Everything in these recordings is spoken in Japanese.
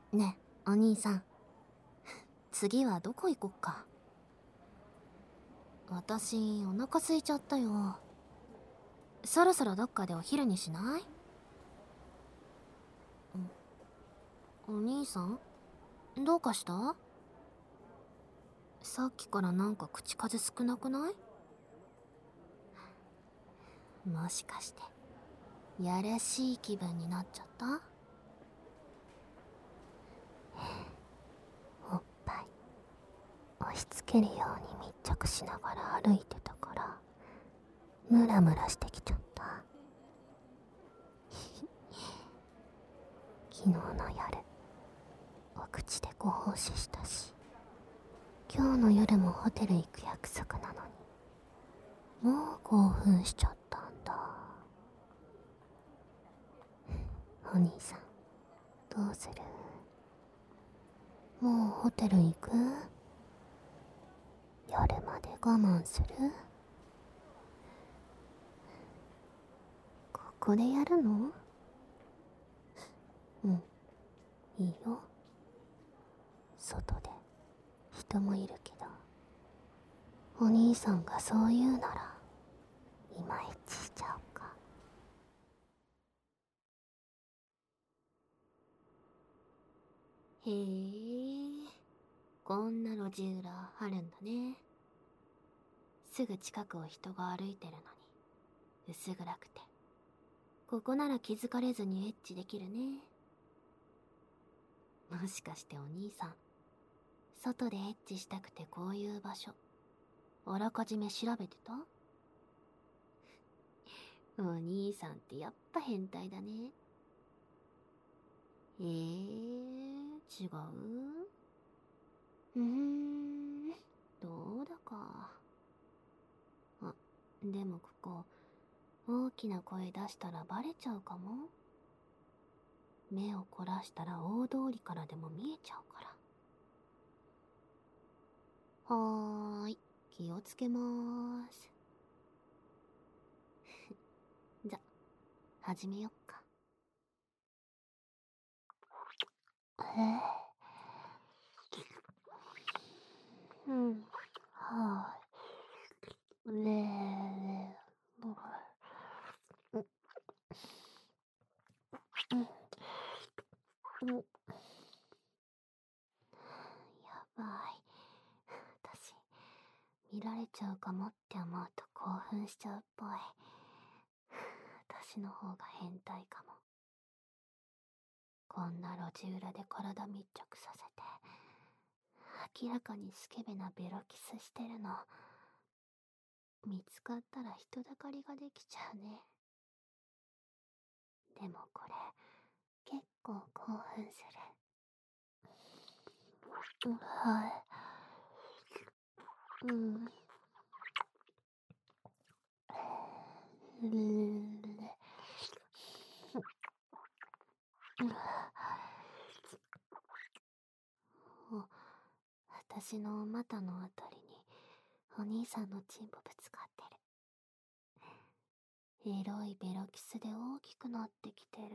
ねえ、お兄さん。次はどこ行こっか。私、お腹空いちゃったよ。そろそろどっかでお昼にしない？お兄さん、どうかした？さっきからなんか口数少なくない？もしかして、やらしい気分になっちゃった？おっぱい、押し付けるように密着しながら歩いてたから、ムラムラしてきちゃった。昨日の夜、お口でご奉仕したし、今日の夜もホテル行く約束なのに、もう興奮しちゃったんだ。お兄さん、どうする？もうホテル行く？夜まで我慢する？ここでやるの？うん、いいよ。外で人もいるけど、お兄さんがそう言うなら今エッチしちゃおうか。へえ、こんな路地裏あるんだね。すぐ近くを人が歩いてるのに薄暗くて、ここなら気づかれずにエッチできるね。もしかしてお兄さん、外でエッチしたくてこういう場所あらかじめ調べてた？お兄さんってやっぱ変態だね。違う？どうだか。あ、でもここ、大きな声出したらバレちゃうかも。目を凝らしたら大通りからでも見えちゃうから。はーい、気をつけまーす。じゃ、始めよっか。うん、はーい、やばい。私、見られちゃうかもって思うと興奮しちゃうっぽい。私の方が変態かも。こんな路地裏で体密着させて、明らかにスケベなベロキスしてるの。見つかったら人だかりができちゃうね。でもこれ、結構興奮する。はい。うん。私の股のあたりにお兄さんのチンポぶつかってる。エロいベロキスで大きくなってきてる。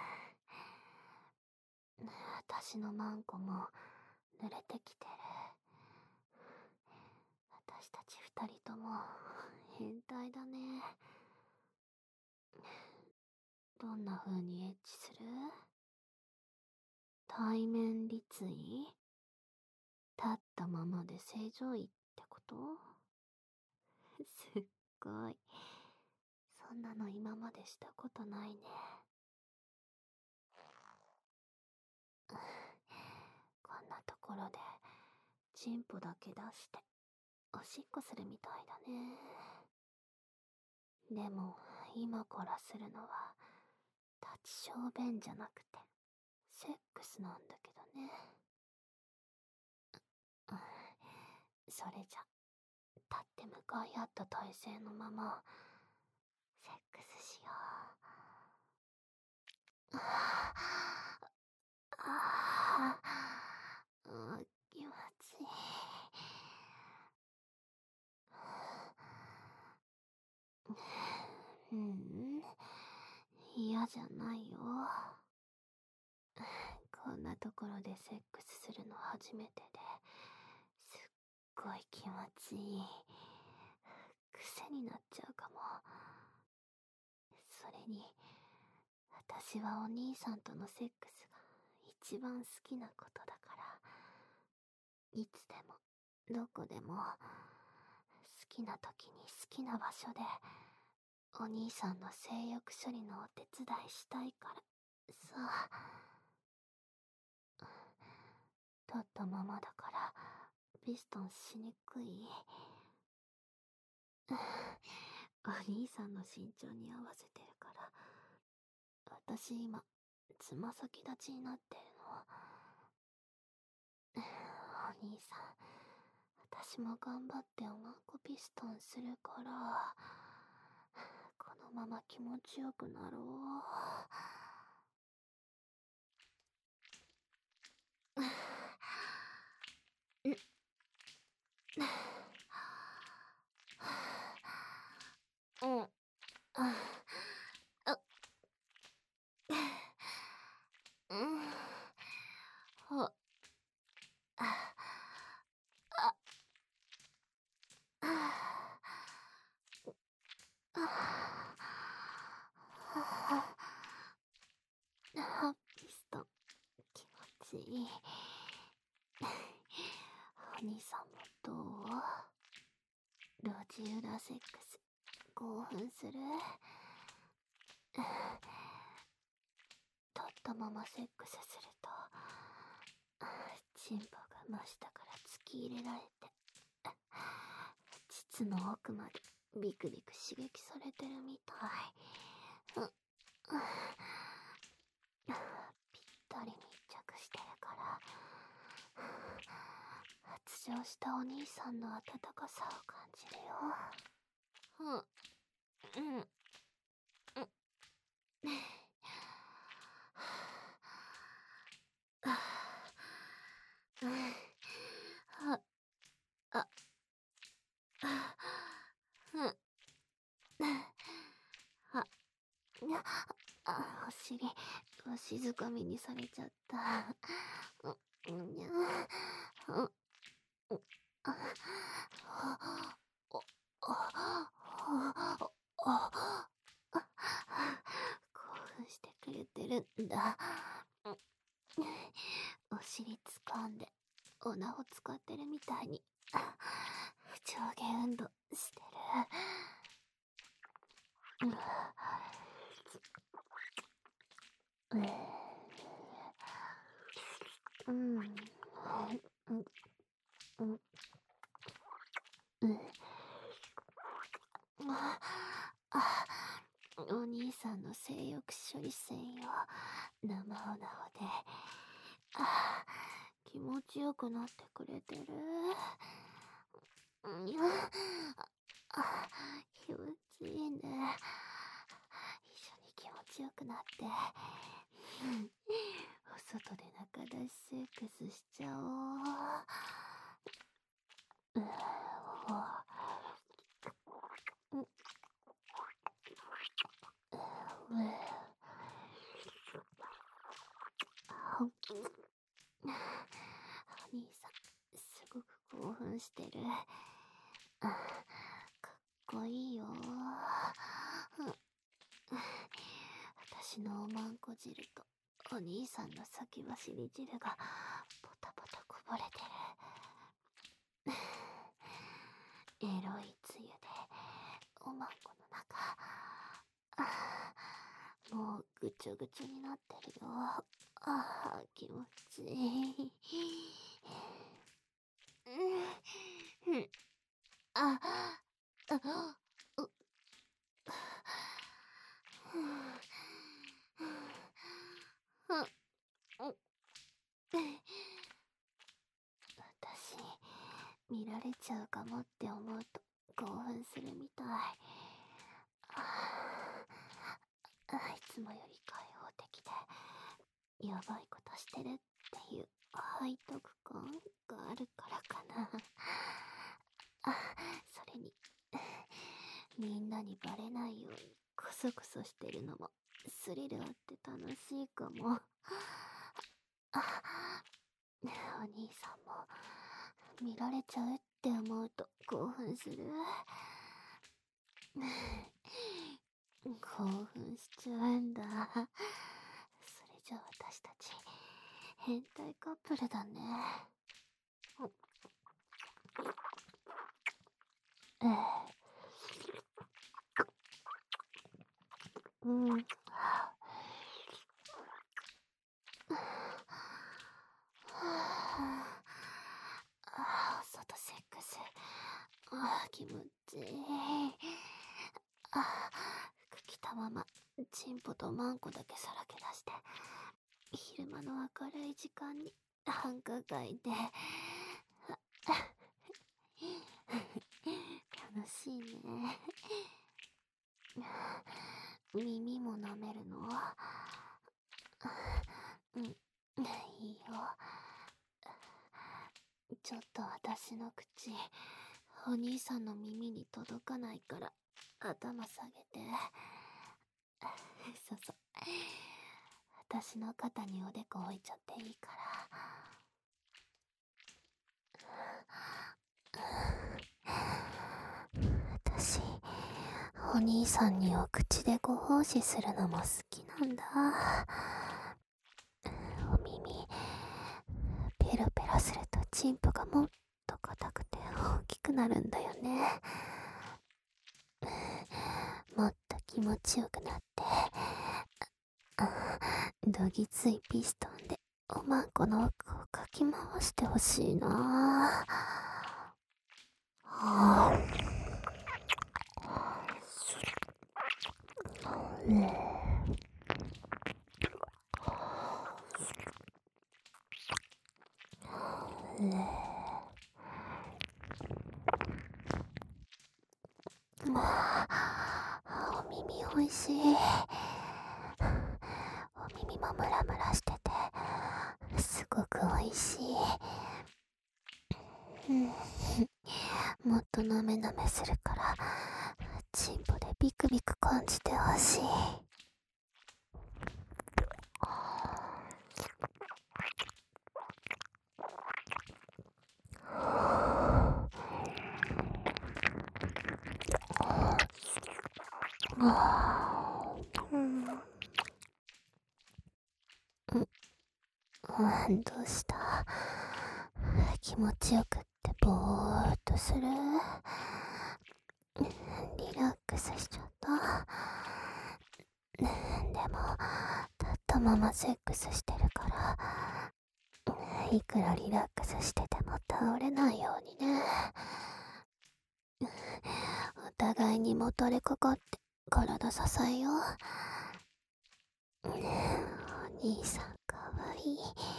私のマンコも濡れてきてる。私たち二人とも変態だね。どんな風にエッチする？対面立位？立ったままで正常位ってこと？すっごい。そんなの今までしたことないね。こんなところでチンポだけ出しておしっこするみたいだね。でも今からするのは立ち小便じゃなくてセックスなんだけどね。それじゃ立って向かい合った体勢のままセックスしよう。気持ちいい。うん、嫌じゃないよ。 こんなところでセックスするの初めてで、すっごい気持ちいい。癖になっちゃうかも。それに、私はお兄さんとのセックスが一番好きなことだから、いつでも、どこでも、好きな時に好きな場所で、お兄さんの性欲処理のお手伝いしたいから、さ。立ったままだから、ピストンしにくい。お兄さんの身長に合わせてるから、私今、つま先立ちになってるの。お兄さん、私も頑張っておまんこピストンするから、このまま気持ちよくなろう。うん。うん。ほ、あ、あ、ピストン、気持ちいい。お兄さんもどう？路地裏セックス、興奮する？立ったままセックスすると、チンポが真下から突き入れられて、膣の奥までビクビク刺激されてるみたい。ぴったり密着してるから、発情したお兄さんの温かさを感じるよ。うん。お尻、わしづかみにされちゃった。興奮してくれてるんだ。お尻掴んで、おなを使ってるみたいに、上下運動してる。うん。お兄さんの性欲処理線よ。生おなおで。気持ちよくなってくれてる？気持ちいいね。一緒に気持ちよくなって。お外で仲出しセックスしちゃおう。お兄さん、すごく興奮してる。かっこいいよ。私のおまんこ汁とお兄さんの先走り汁がポタポタこぼれてる。エロいつゆでおまんこの中、もうぐちょぐちょになってるよ。気持ちいい。あ、う、私、見られちゃうかもって思うと興奮するみたい。いつもより開放的で、やばいことしてるっていう背徳感があるからかな。それに、みんなにバレないようにコソコソしてるのもスリルあって楽しいかも。 お兄さんも見られちゃうって思うと興奮する。興奮しちゃうんだ。それじゃ私たち変態カップルだね。ええ。うん。外セックス。気持ちいい。服着たままチンポとマンコだけさらけ出して、昼間の明るい時間に繁華街で楽しいね。耳も舐めるの？うん、いいよ。ちょっと私の口、お兄さんの耳に届かないから頭下げて。そうそう。私の肩におでこ置いちゃっていいから。私、お兄さんにお口でご奉仕するのも好きなんだ。お耳、ペロペロするとチンポがもっと硬くて大きくなるんだよね。もっと気持ちよくなって、どぎついピストンでおまんこの奥をかき回してほしいな。お耳おいしい。お耳もムラムラしててすごくおいしい。もっとなめなめするからチンポでビクビク感じてほしい。どうした？気持ちよくってぼーっとする？リラックスしちゃった？でも立ったままセックスしてるから、いくらリラックスしてても倒れないようにね。お互いにもたれかかって体支えよう。お兄さんかわいい。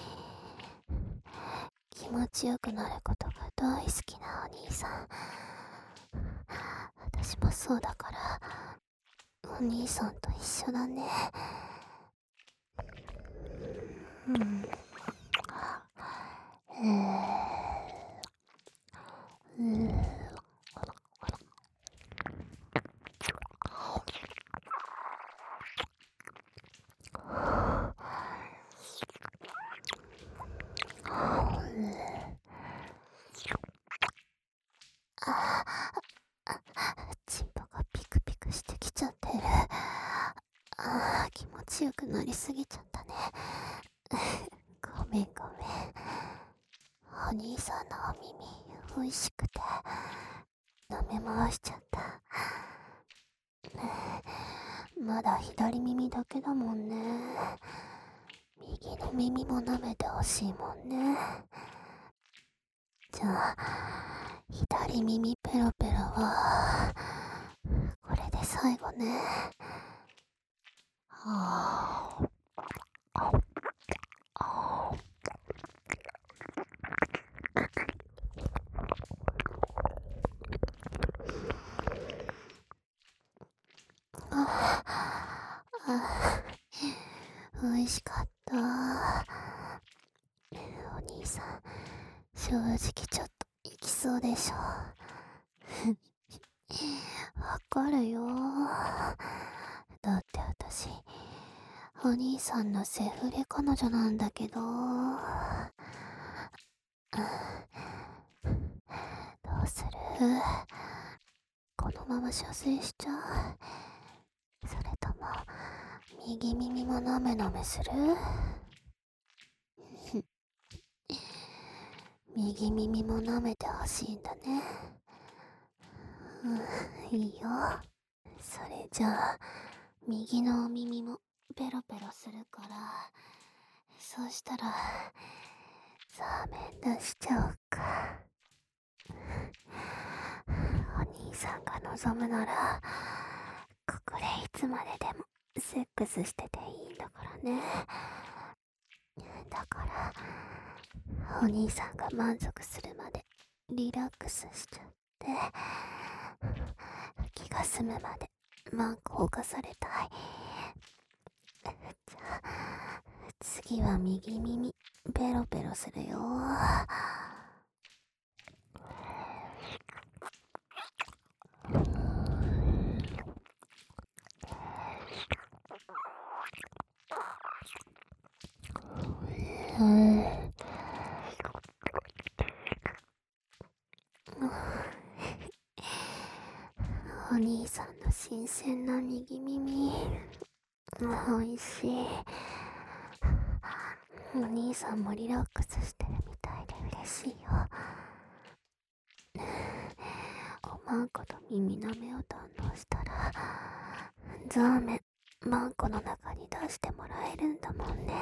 気持ちよくなることが大好きなお兄さん。私もそうだから、お兄さんと一緒だね。チンポがピクピクしてきちゃってる。気持ちよくなりすぎちゃったね。ごめん。お兄さんのお耳おいしくて舐め回しちゃった。まだ左耳だけだもんね。右の耳も舐めてほしいもんね。じゃあ左耳ペロペロはこれで最後ね。おいしかった。お兄さん、正直ちょっと行きそうでしょ。わかるよ。だって私、 お兄さんのセフレ彼女なんだけど、どうする？このまま射精しちゃう？それとも、右耳もなめなめする？右耳も舐めてほしいんだね。いいよ。それじゃあ、右のお耳もペロペロするから、そうしたら、ザーメン出しちゃおうか。お兄さんが望むなら、ここでいつまででもセックスしてていいんだからね。だから、お兄さんが満足するまでリラックスしちゃって、気が済むまでマンコ犯されたい。じゃあ、次は右耳ペロペロするよ。お兄さんの新鮮な右耳、おいしい。お兄さんもリラックスしてるみたいで嬉しいよ。おまんこと耳なめを堪能したら、ザーメンマンコの中に出してもらえるんだもんね。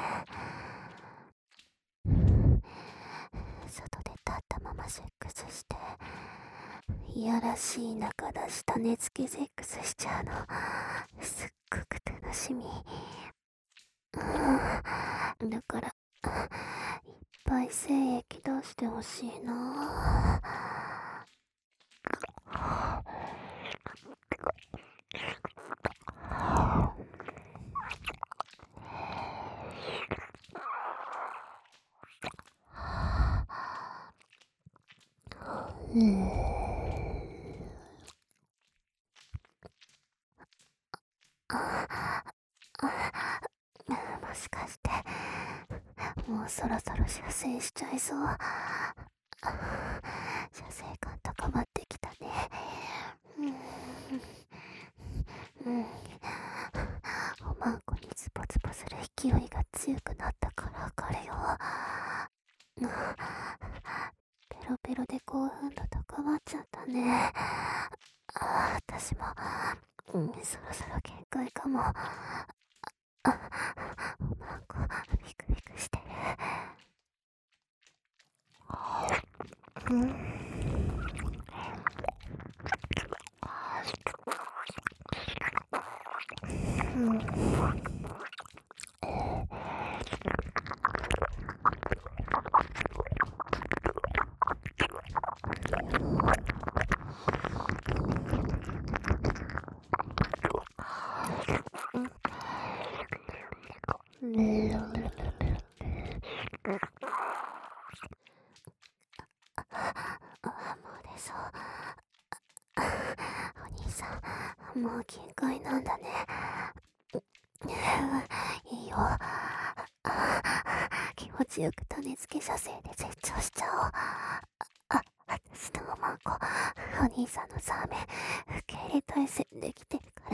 外で立ったままセックスして、いやらしい中出した寝付けセックスしちゃうの、すっごく楽しみ。だから、いっぱい精液出してほしいな。もしかして、もうそろそろ射精しちゃいそう。射精感高まってきたね。おまんこにズボズボする勢いが強くなったからわかるよ。ペロペロで興奮度高まっちゃったね。私も、そろそろ限界かも。おまんこビクビクしてる。もう出そう。お兄さん、もう限界なんだね。いいよ。気持ちよく種付け射精で絶頂しちゃおう。私のおまんこ、お兄さんのザーメン、受け入れ体制できてるから、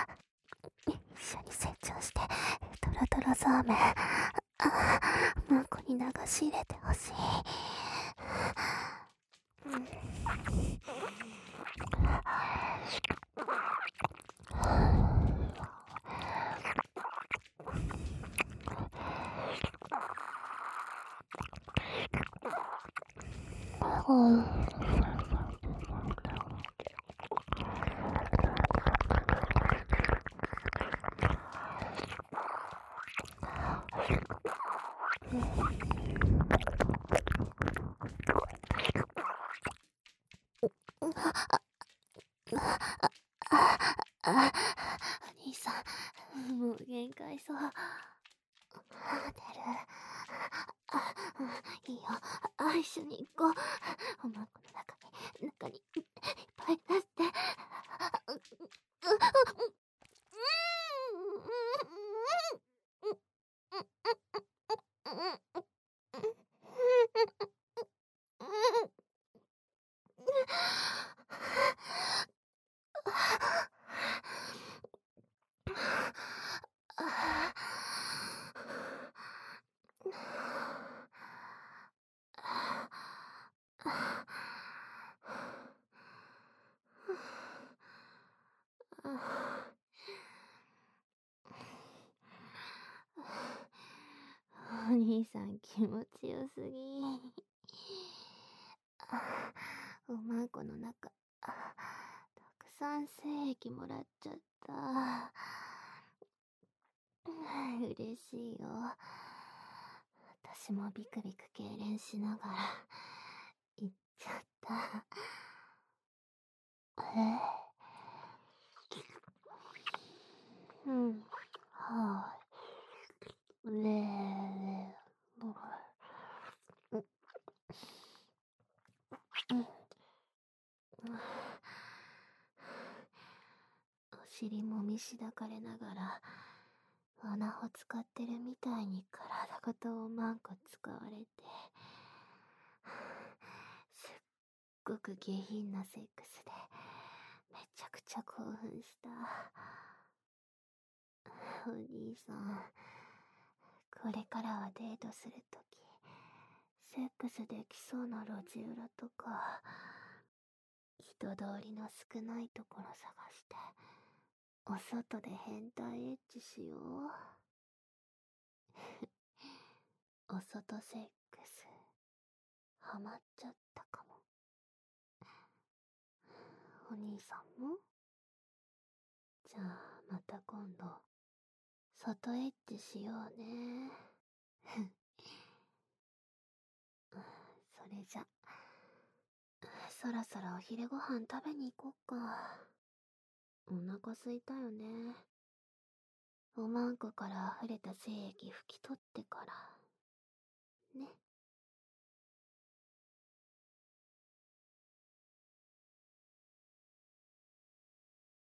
一緒に成長して、トロトロザーメン、マンコに流し入れてほしい。お兄さん、もう限界そう。出る。いいよ。一緒に行こう。おまんこの中にいっぱい出して。 兄さん気持ちよすぎ。おまんこの中、たくさん精液もらっちゃった。嬉しいよ。私もビクビク痙攣しながら、行っちゃった。うん。はい。ねえ。うん。お尻もみしだかれながら、穴穂使ってるみたいに体ごとおまんこ使われて、すっごく下品なセックスで、めちゃくちゃ興奮した。お兄さん、これからはデートするとき、セックスできそうな路地裏とか、人通りの少ないところ探して、お外で変態エッチしよう。お外セックス、ハマっちゃったかも。お兄さんもじゃあまた今度、外エッチしようね。それじゃ、そろそろお昼ご飯食べに行こっか。お腹すいたよね。おまんこから溢れた精液拭き取ってから。ね。